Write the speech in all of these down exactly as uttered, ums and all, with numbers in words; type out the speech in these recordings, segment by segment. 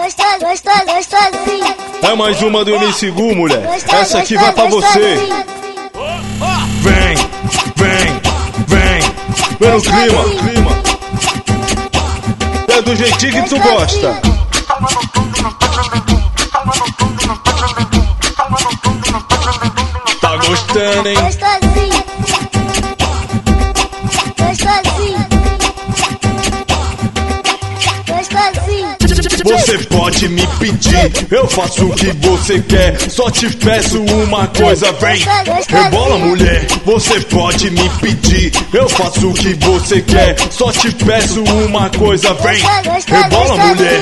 gostosa, gostosa, gostosinha. É mais uma do M C Gu, mulher. Essa aqui vai pra você. Vem, vem, vem. Vem no clima, clima. É do jeitinho que tu gosta. Tá gostando, hein? Gostosinha, gostosinha, gostosinha. Você pode me pedir, eu faço o que você quer. Só te peço uma coisa, vem. Rebola, mulher, você pode me pedir, eu faço o que você quer. Só te peço uma coisa, vem. Rebola, mulher.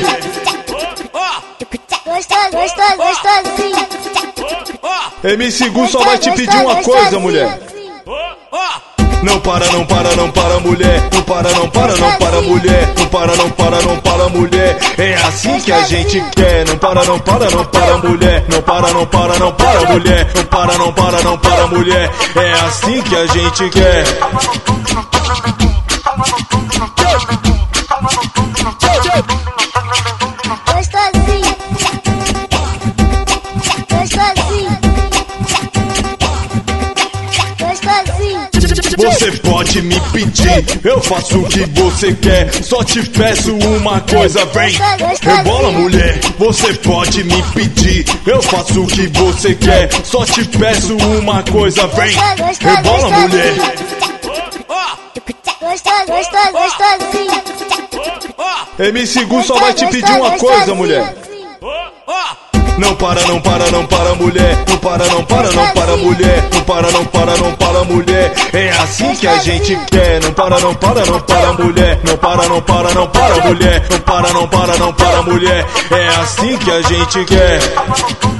Gostosa, gostosa, gostosinha. M C Gu só vai te pedir uma coisa, mulher. Não para, não para, não para, mulher. Não para, não para, não para, mulher. Não para, não para, não para, mulher. É assim que a gente quer. Não para, não para, não para, mulher. Não para, não para, não para, mulher. Não para, não para, não para, mulher. É assim que a gente quer. Gostosinha, gostosinha, gostosinha. Você pode me pedir, eu faço o que você quer. Só te peço uma coisa, vem. Rebola, mulher, você pode me pedir, eu faço o que você quer. Só te peço uma coisa, vem. Rebola, mulher. Gostosa, gostosa, gostosinha. M C Gu só vai te pedir uma coisa, mulher. Não para, não para, não para, mulher. Não para, não para, não para, mulher. Não para, não para, não para, mulher. É assim que a gente quer. Não para, não para, não para, mulher. Não para, não para, não para, mulher. Não para, não para, não para, mulher. É assim que a gente quer.